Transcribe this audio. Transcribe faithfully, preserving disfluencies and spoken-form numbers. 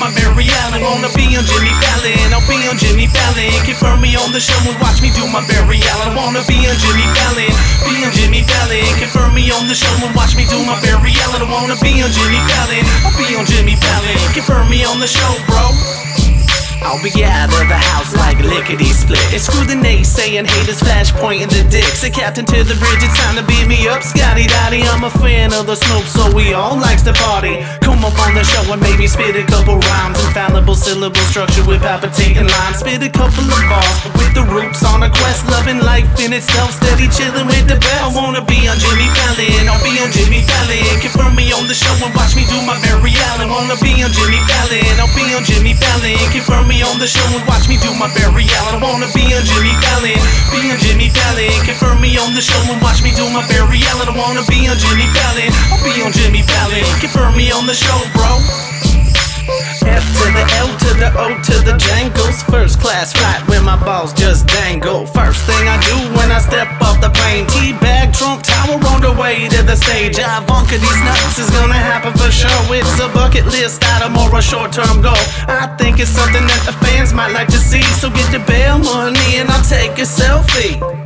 my Barry Allen. Wanna be on Jimmy Fallon, I'll be on Jimmy Fallon. Confirm me on the show and watch me do my Barry Allen. Wanna be on Jimmy Fallon, be on Jimmy Fallon. Confirm me on the show and watch me do my Barry Allen. I wanna be on Jimmy Fallon, I'll be on Jimmy Fallon. Confirm me on the show, bro. I'll be out of the house like lickety split. And screw the naysaying haters, flash pointing the dicks. A captain to the bridge, it's time to beat me up, Scotty Dotty. I'm a fan of the smoke, so we all likes to party. Come up on the show and maybe spit a couple rhymes. Infallible syllable structure with palpitating lines. Spit a couple of bars with the roots on a quest, loving life in itself, steady chilling with the best. I wanna be on Jimmy Fallon, I'll be on Jimmy Fallon. Confirm me on the show and watch me do my Barry Allen. Wanna be on Jimmy Fallon, I'll be on Jimmy Fallon. Confirm me on the show and watch me do my Barry Allen. I wanna be on Jimmy Fallon, be on Jimmy Fallon. Confirm me on the show and watch me do my Barry Allen. I wanna be on Jimmy Fallon, I'll be on Jimmy Fallon. Confirm me on the show, bro. F to the L to the O to the jangles. First class flight where my balls just dangle. First thing I do when I step off the plane, teabag, Trump Tower on the way to the stage. I bunker these nuts, is gonna happen for sure. It's a bucket list item or a short-term goal. I think it's something that the fans might like to see. So get the bail money and I'll take a selfie.